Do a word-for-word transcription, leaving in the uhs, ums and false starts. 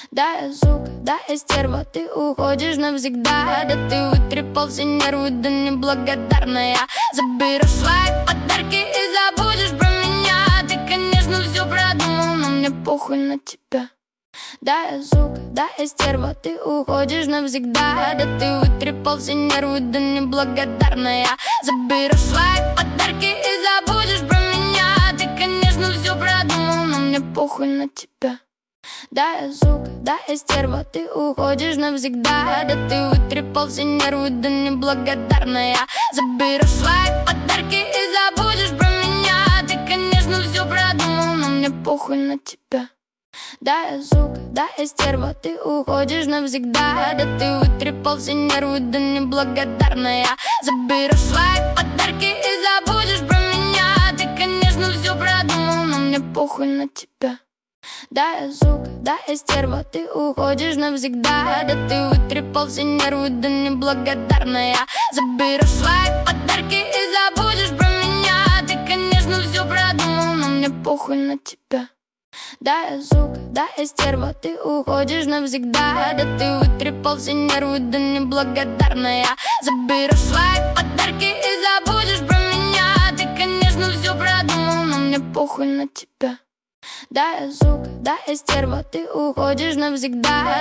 Да, я сука, да, я стерва, ты уходишь навсегда. Да ты вытрепал все нервы, да неблагодарная. Заберешь свои подарки и забудешь про меня. Ты, конечно, все продумал, но мне похуй на тебя. Да, я сука, да, я стерва, ты уходишь навсегда. Да ты вытрепал все нервы, да неблагодарная. Заберешь свои подарки и забудешь про меня. Ты, конечно, все продумал, но мне похуй на тебя. Да, я сука, да, я стерва, ты уходишь навсегда. Да ты вытрепал все нервы, да неблагодарная. Заберешь свои подарки и забудешь про меня. Ты, конечно, все продумал, но мне похуй на тебя. Да, я сука, да, я стерва, ты уходишь навсегда. Да ты вытрепал все нервы, да неблагодарная. Заберешь свои подарки и забудешь про меня. Ты, конечно, все продумал, но мне похуй на тебя. Да, я сука, да, я стерва, ты уходишь навсегда. Да ты вытрепал все нервы, да неблагодарная. Заберешь свои подарки и забудешь про меня. Ты, конечно, все продумал, но мне похуй на тебя. Да, я сука, да, я стерва, ты уходишь навсегда. Да ты вытрепал все нервы, да неблагодарная. Заберешь свои подарки и забудешь про меня. Ты, конечно, все продумал, но мне похуй на тебя. Да, я сука, да, я стерва, ты уходишь навсегда.